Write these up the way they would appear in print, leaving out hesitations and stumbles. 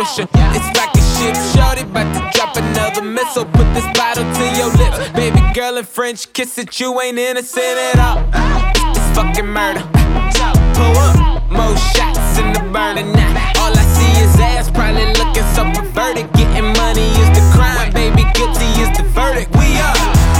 swisher. It's like a ship, shorty, about to drop another missile. Put this bottle to your lips, baby girl, in French kiss it. You ain't innocent at all. It's fucking murder. Pull up, more shots in the burner now. All I see is ass, probably looking so perverted. Getting money is the crime, baby, guilty is the verdict. We up.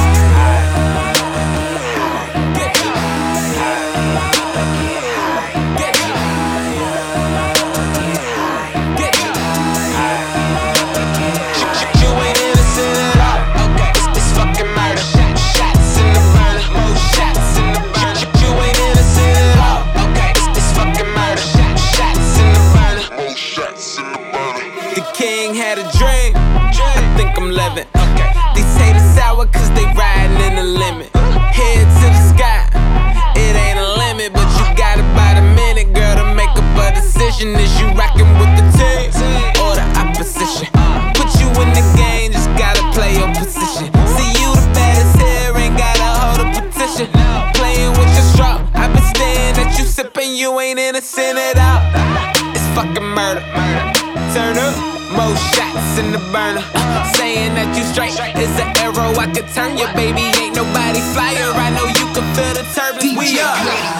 Had a dream, I think I'm living. These haters sour cause they riding in the limit. Head to the sky, it ain't a limit. But you got about a minute, girl, to make up a decision. Is you rockin' with the team or the opposition? Put you in the game, just gotta play your position. See you the baddest here, ain't gotta hold a petition. Playing with your straw, I been staring at you sipping, you ain't innocent at all. It's fucking murder. Turn up. More shots in the burner. Saying that you straight is an arrow I could turn you, baby. Ain't nobody flyer. I know you can feel the turbulence. We up.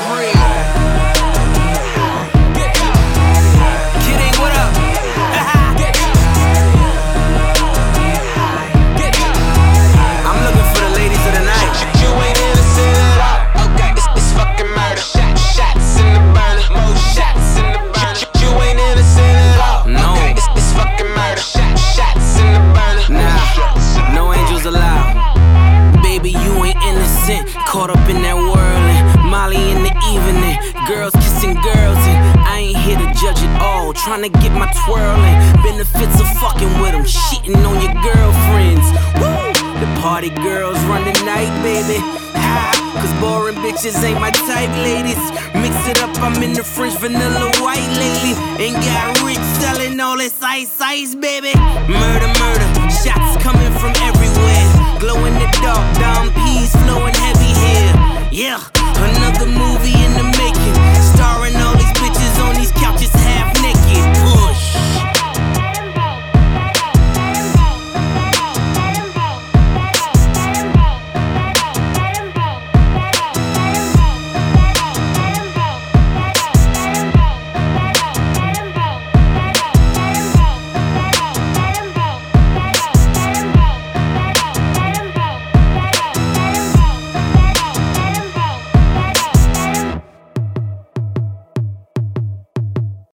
Kidding, what up? I'm looking for the ladies of the night. You ain't innocent at all. Okay, it's fucking murder. Shots in the burner. More shots in the burner. You ain't innocent at all. No. It's fucking murder. Shots in the burner. Nah, no angels allowed. Baby, you ain't innocent. Caught up in that whirling. Molly in the evening. Girls kissing girls, and I ain't here to judge it all. Tryna get my twirling. Benefits of fucking with them. Shitting on your girlfriends. Woo! The party girls run the night, baby. Cause boring bitches ain't my type, ladies. Mix it up, I'm in the French vanilla white lately. Ain't got rich selling all this ice, baby. Murder, murder, shots coming from everywhere. Glow in the dark, Dom P's flowing heavy here. Yeah, another movie in the making.